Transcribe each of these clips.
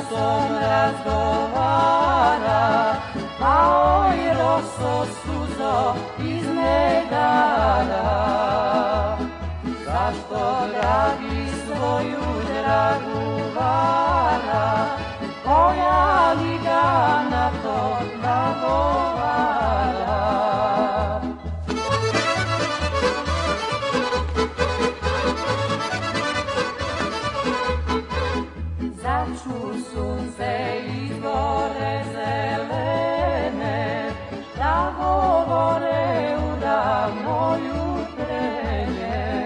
glasom razgovara, a oj roso suzo iz medara. Zašto, dragi, svoju dragu vara, koja li ga na to nagovara? Začu sunce iz gore zelene, da govore u ravnoju trenje.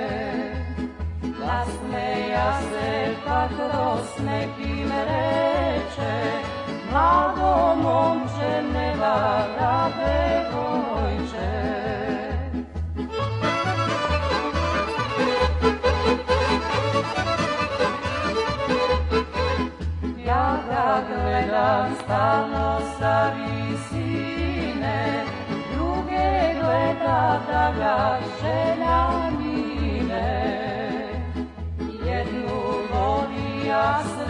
Nasmeja se pa kroz nekim reče, mlado momče, ne vara devojče. Ja ga gledam stalno sa visine, druge gleda da ga želja mine. Jednu voli, ja